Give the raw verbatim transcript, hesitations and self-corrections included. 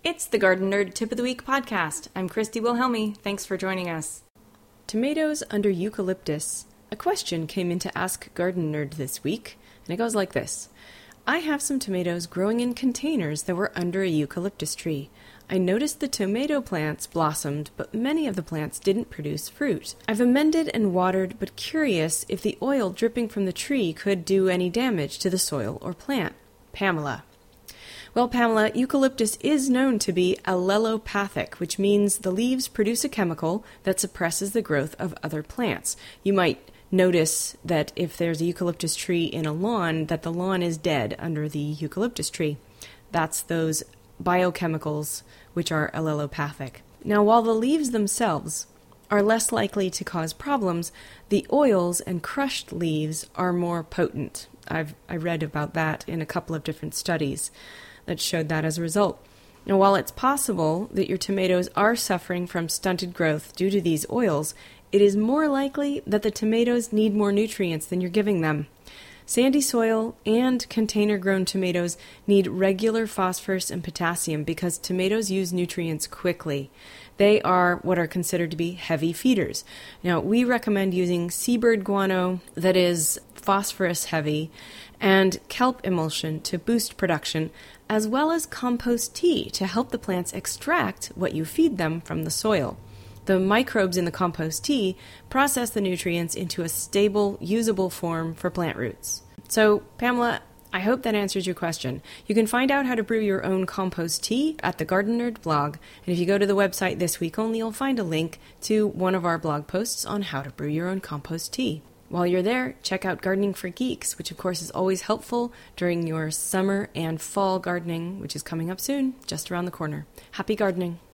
It's the Garden Nerd Tip of the Week podcast. I'm Christy Wilhelmi. Thanks for joining us. Tomatoes under eucalyptus. A question came in to Ask Garden Nerd this week, and it goes like this. I have some tomatoes growing in containers that were under a eucalyptus tree. I noticed the tomato plants blossomed, but many of the plants didn't produce fruit. I've amended and watered, but curious if the oil dripping from the tree could do any damage to the soil or plant. Pamela. Well, Pamela, eucalyptus is known to be allelopathic, which means the leaves produce a chemical that suppresses the growth of other plants. You might notice that if there's a eucalyptus tree in a lawn, that the lawn is dead under the eucalyptus tree. That's those biochemicals which are allelopathic. Now, while the leaves themselves are less likely to cause problems, the oils and crushed leaves are more potent. I've I read about that in a couple of different studies that showed that as a result. Now, while it's possible that your tomatoes are suffering from stunted growth due to these oils, it is more likely that the tomatoes need more nutrients than you're giving them. Sandy soil and container-grown tomatoes need regular phosphorus and potassium because tomatoes use nutrients quickly. They are what are considered to be heavy feeders. Now, we recommend using seabird guano that is phosphorus heavy and kelp emulsion to boost production, as well as compost tea to help the plants extract what you feed them from the soil. The microbes in the compost tea process the nutrients into a stable, usable form for plant roots. So, Pamela, I hope that answers your question. You can find out how to brew your own compost tea at the Garden Nerd blog, and if you go to the website this week only, you'll find a link to one of our blog posts on how to brew your own compost tea. While you're there, check out Gardening for Geeks, which of course is always helpful during your summer and fall gardening, which is coming up soon, just around the corner. Happy gardening!